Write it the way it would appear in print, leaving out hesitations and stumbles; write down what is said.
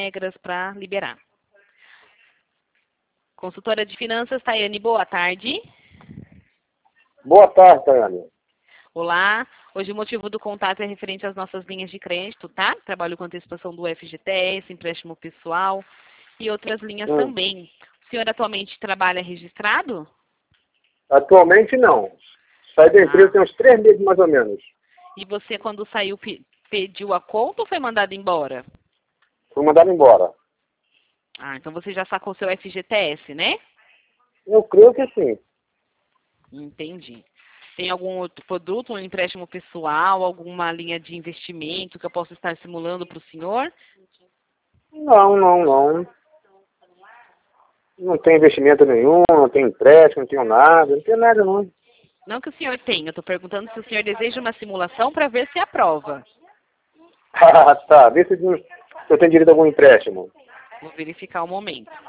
regras para liberar. Consultora de finanças, Tayane, boa tarde. Boa tarde, Tayane. Olá, hoje o motivo do contato é referente às nossas linhas de crédito, tá? Trabalho com antecipação do FGTS, empréstimo pessoal e outras linhas também. O senhor atualmente trabalha registrado? Atualmente não. Saí da empresa tem uns 3 meses mais ou menos. E você, quando saiu, pediu a conta ou foi mandado embora? Fui mandado embora. Ah, então você já sacou seu FGTS, né? Eu creio que sim. Entendi. Tem algum outro produto, um empréstimo pessoal, alguma linha de investimento que eu possa estar simulando para o senhor? Não. Não tem investimento nenhum, não tem empréstimo, não tenho nada. Não tenho nada, não. Não que o senhor tenha, eu estou perguntando se o senhor deseja uma simulação para ver se aprova. Ah, tá. Vê se eu tenho direito a algum empréstimo. Vou verificar um momento.